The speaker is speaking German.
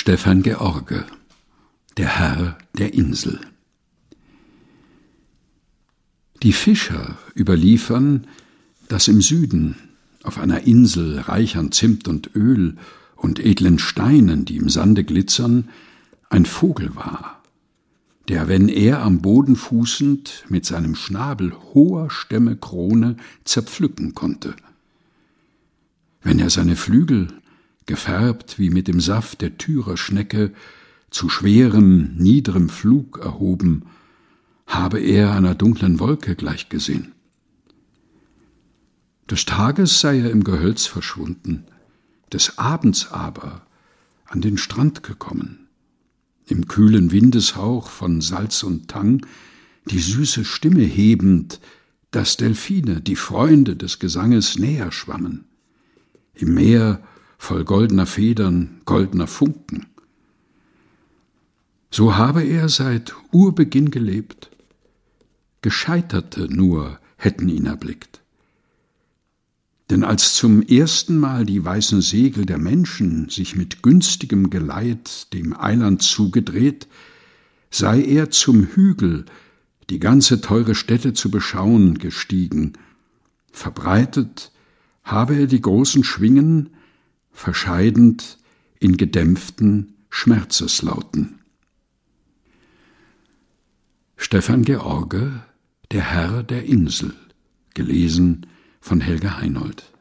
Stefan George, der Herr der Insel. Die Fischer überliefern, dass im Süden, auf einer Insel reich an Zimt und Öl und edlen Steinen, die im Sande glitzern, ein Vogel war, der, wenn er am Boden fußend mit seinem Schnabel hoher Stämme Krone zerpflücken konnte. Wenn er seine Flügel, gefärbt wie mit dem Saft der Thyrerschnecke, zu schwerem, niederem Flug erhoben, habe er einer dunklen Wolke gleichgesehen. Des Tages sei er im Gehölz verschwunden, des Abends aber an den Strand gekommen, im kühlen Windeshauch von Salz und Tang, die süße Stimme hebend, dass Delphine, die Freunde des Gesanges, näher schwammen, im Meer voll goldener Federn, goldener Funken. So habe er seit Urbeginn gelebt, Gescheiterte nur hätten ihn erblickt. Denn als zum ersten Mal die weißen Segel der Menschen sich mit günstigem Geleit dem Eiland zugedreht, sei er zum Hügel, die ganze teure Stätte zu beschauen, gestiegen. Verbreitet habe er die großen Schwingen, verscheidend in gedämpften Schmerzeslauten. Stefan George, der Herr der Insel, gelesen von Helga Heinold.